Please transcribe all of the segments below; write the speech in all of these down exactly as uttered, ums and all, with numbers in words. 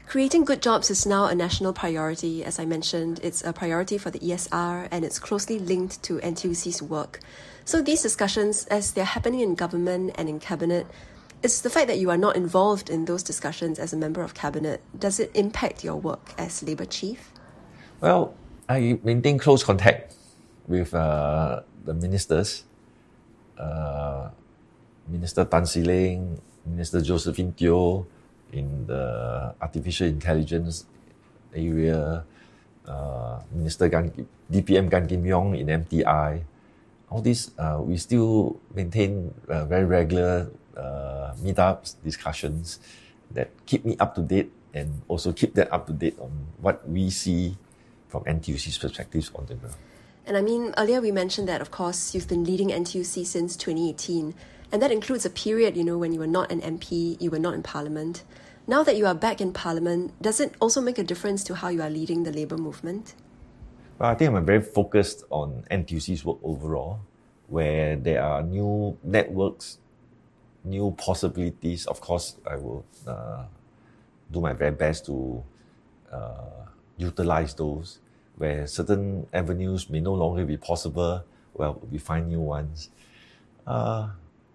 Creating good jobs is now a national priority. As I mentioned, it's a priority for the E S R and it's closely linked to N T U C's work. So these discussions, as they're happening in government and in cabinet, is the fact that you are not involved in those discussions as a member of cabinet, does it impact your work as Labour Chief? Well, I maintain close contact with uh, the ministers, uh, Minister Tan See Leng, Minister Josephine Teo, in the artificial intelligence area, uh, Minister Gan, D P M Gan Kim Yong in M T I. All these, uh, we still maintain uh, very regular uh, meetups, discussions that keep me up to date and also keep that up to date on what we see from N T U C's perspectives on the ground. And I mean, earlier we mentioned that, of course, you've been leading N T U C since twenty eighteen. And that includes a period, you know, when you were not an M P, you were not in Parliament. Now that you are back in Parliament, does it also make a difference to how you are leading the Labour movement? Well, I think I'm very focused on N T U C's work overall, where there are new networks, new possibilities. Of course, I will uh, do my very best to uh, utilize those. Where certain avenues may no longer be possible, well, we find new ones. Uh,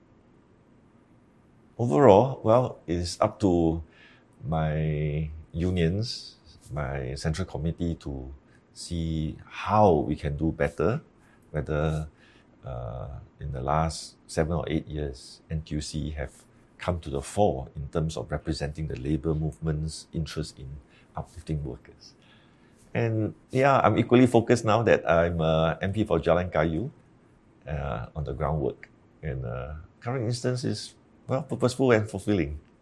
Overall, well, it's up to my unions, my central committee to see how we can do better, whether uh, in the last seven or eight years, N T U C have come to the fore in terms of representing the labour movement's interest in uplifting workers. And yeah, I'm equally focused now that I'm a M P for Jalan Kayu uh, on the groundwork. And uh, current instance is well, purposeful and fulfilling.